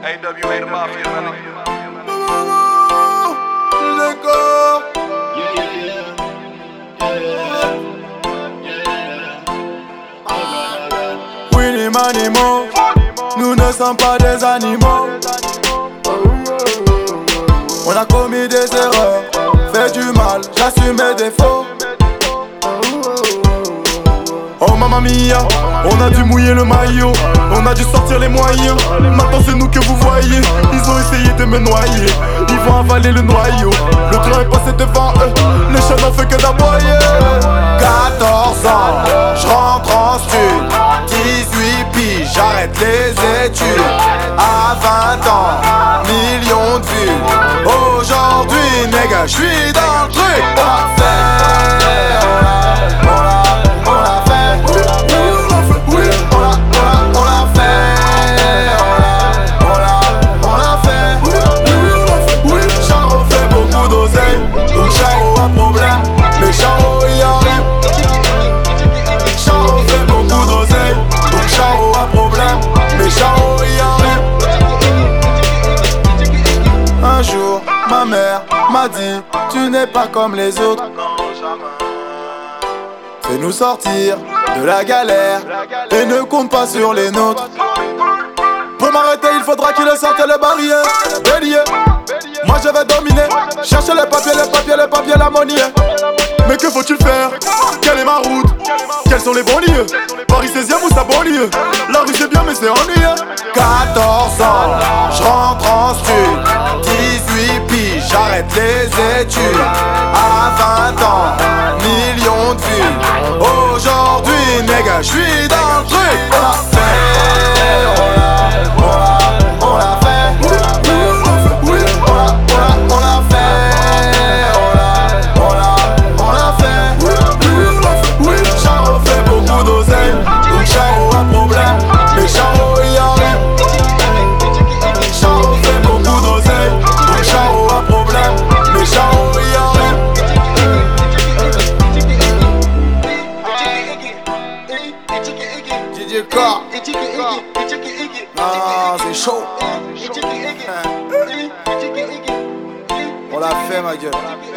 AWA the Mafia, my nigga. Let go. Winnie Manimo, nous ne sommes pas des animaux. On a commis des erreurs, fait du mal, j'assume mes défauts. Oh mamma mia, on a dû mouiller le maillot, on a dû sortir les moyens. Maintenant c'est nous que vous voyez, ils ont essayé de me noyer, ils vont avaler le noyau. Le train est passé devant eux, les chats n'ont fait que d'aboyer. 14 ans, je rentre en stud, 18 piges, j'arrête les études. À 20 ans, millions de vues. Aujourd'hui, nigga, j'suis dans le truc. On l'a fait, on l'a fait. Charo fait beaucoup d'oseille, donc Charo a problème, mais Charo y arrive. Charo fait beaucoup d'oseille, donc Charo a problème, mais Charo y arrive. Un jour, ma mère m'a dit, tu n'es pas comme les autres. Fais-nous sortir de la galère et ne compte pas sur les nôtres. Pour m'arrêter, il faudra qu'il sorte les barrières. Bélier, moi je vais dominer. Chercher les papiers, la monnaie. Mais que faut-il faire? Quelle est ma route? Quels sont les bons lieux? Paris 16e ou sa banlieue? La rue c'est bien mais c'est ennuyeux. 14 ans, je rentre en stud, 18 piges, j'arrête les études. À 20 ans, millions de vues. Aujourd'hui, nigga, j'suis dans le truc. On l'a fait, on l'a fait. On l'a fait. Charo fait beaucoup d'oseille, donc Charo a problème, mais Charo y arrive. Charo fait beaucoup d'oseille, donc Charo a problème, mais Charo y arrive. DJ K. Ah, c'est chaud. On l'a fait, ma gueule.